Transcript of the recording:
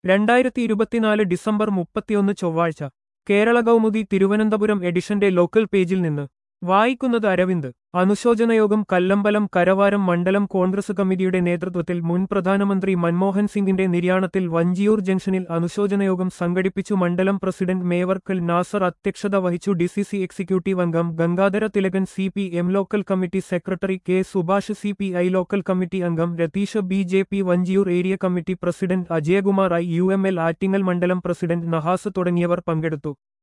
2024 December 31 ചൊവ്വാഴ്ച കേരള കൗമുദി തിരുവനന്തപുരം എഡിഷന്റെ local പേജിൽ നിന്ന് വായിക്കുന്നത് അരവിന്ദ്. അനുശോചനയോഗം കല്ലമ്പലം കരവാരം മണ്ഡലം കോൺഗ്രസ് കമ്മിറ്റിയുടെ നേതൃത്വത്തിൽ മുൻ പ്രധാനമന്ത്രി മൻമോഹൻ സിംഗിന്റെ നിര്യാണത്തിൽ വഞ്ചിയൂർ ജംഗ്ഷനിൽ അനുശോചനയോഗം സംഘടിപ്പിച്ചു. മണ്ഡലം പ്രസിഡന്റ് മേവർക്കൽ നാസർ അധ്യക്ഷത വഹിച്ചു. ഡിസിസി എക്സിക്യൂട്ടീവ് അംഗം Gangadhara Thilakan, CPM local committee secretary K Subhash, CPI local committee അംഗം Ratheesh, BJP Vanchiyoor area committee president Ajayakumar, UML Attingal മണ്ഡലം പ്രസിഡന്റ് നഹാസ് തുടങ്ങിയവർ പങ്കെടുത്തു.